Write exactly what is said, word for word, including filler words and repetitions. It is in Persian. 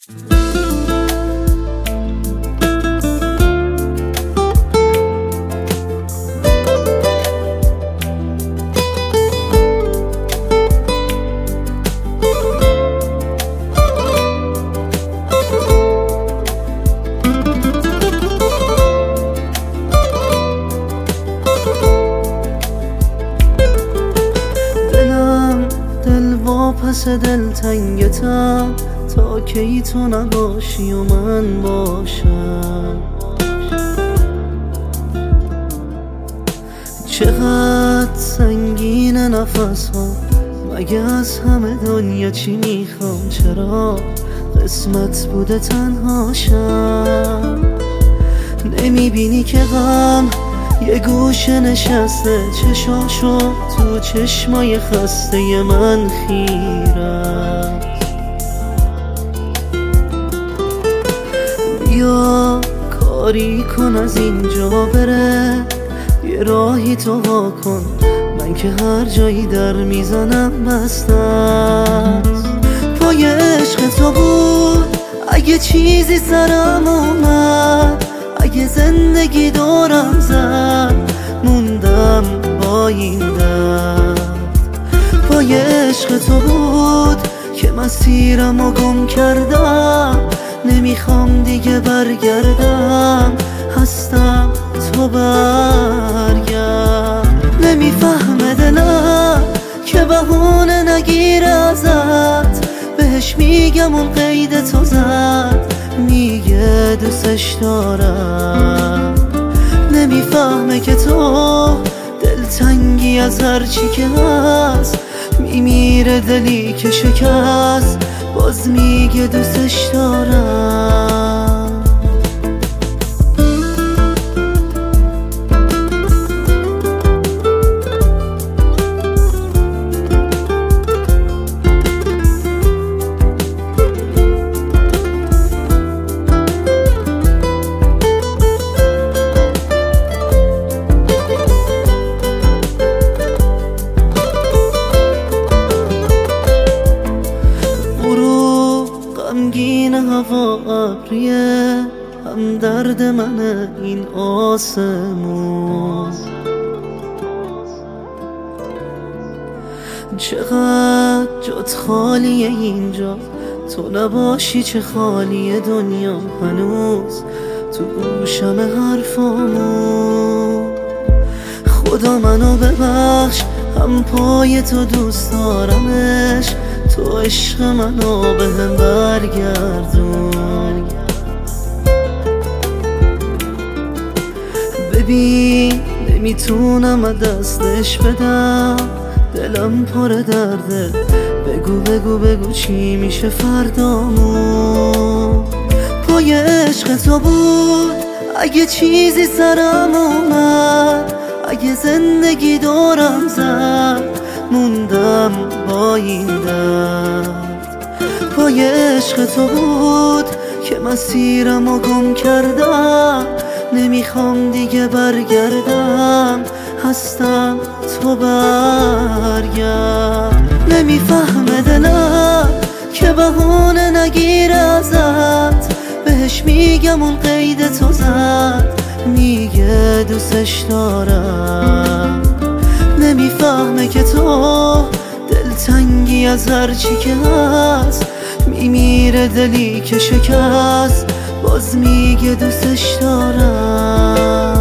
پس دلتنگتم تا کی تو نباشی و من باشم. چقدر سنگین نفس ها، مگه از همه دنیا چی میخوام؟ چرا قسمت بوده تنهاشم؟ نمیبینی که غم یه گوشه نشسته، چشاشو تو چشمای خسته من خیره. بیا کاری کن از اینجا بره، یه راهی تو وا کن، من که هر جایی در میزنم بسته است. پای عشق تو بود اگه چیزی سرم اومد، اگه زندگی دورم زد، موندم با این درد. پای عشق تو بود که مسیرم رو گم کردم، نمیخوام دیگه برگردم، هستم تو برگرد. نمیفهمه دلم که بهونه نگیره ازت، بهش میگم اون قید تو زد، میگه دوستش دارم. نمیفهمه که تو دلتنگی از هرچی که هست، میمیره دلی که شکست، باز میگه دوستش دارم. غمگین هوا ابریه، هم درد منه این آسمون. چقدر جات خالیه اینجا، تو نباشی چه خالیه دنیا. هنوز تو گوشم حرفامون. خدا منو ببخش، هم پای تو دوست دارمش، تو عشق منو به هم برگردون. ببین نمیتونم دستش بدم، دلم پر درده، بگو بگو بگو چی میشه فردامون. پای عشق تو بود اگه چیزی سرم اومد، اگه زندگی دورم زد، موندم با این درد. پای عشق تو بود که مسیرم رو گم کردم، نمیخوام دیگه برگردم، هستم تو برگرد. نمیفهمه دلم که بهونه نگیره ازت، بهش میگم اون قید تو زد، میگه دوستش دارم. نمیفهمه که تو دلتنگی از هرچی که هست، میمیره دلی که شکست، باز میگه دوستش دارم.